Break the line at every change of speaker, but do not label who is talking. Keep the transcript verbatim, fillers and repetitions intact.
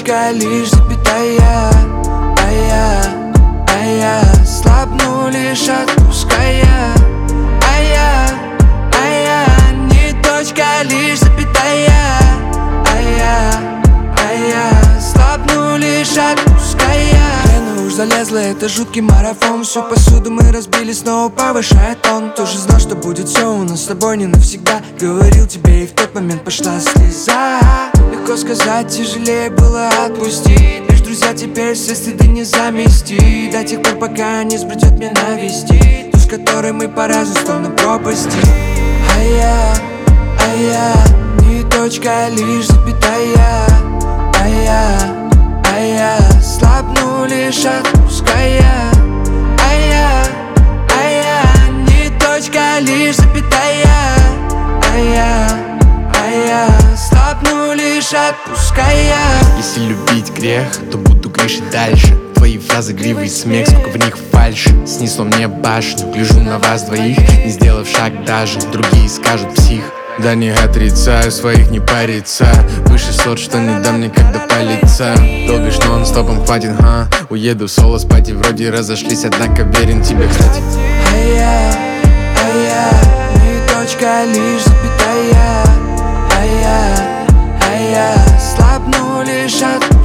точка, лишь запятая. А я, а я слабну, лишь отпуская. А я, а я не точка, лишь запятая. А я, а я слабну, лишь отпуская. Лена уж залезла, это жуткий марафон. Всю посуду мы разбили, снова повышая тон. Тоже знал, что будет все у нас с тобой не навсегда. Говорил тебе, и в тот момент пошла слеза. Легко сказать, тяжелее было отпустить. Лишь друзья теперь все стыды не заместить. До тех пор, пока не сбродет меня навестить ту, с которой мы по разные стороны пропасти. А я, а я не точка, лишь запятая. А я, а я слабну, лишь отпуская. А я, а я не точка, лишь запятая. А я, а я слабну, лишь отпуская.
Если любить грех, то буду грешить дальше. Твои фразы, гривы и смех, сколько в них фальши. Снесло мне башню, гляжу на вас двоих, не сделав шаг даже. Другие скажут псих. Да не отрицаю, своих не париться. Выше сот, что не дам никогда палиться. Долбишь нон-стопом, хватит, ха. Уеду соло спать и вроде разошлись, однако верен тебе, кстати.
А я, а я не точка, лишь запятая. А я, а я слабну, лишь от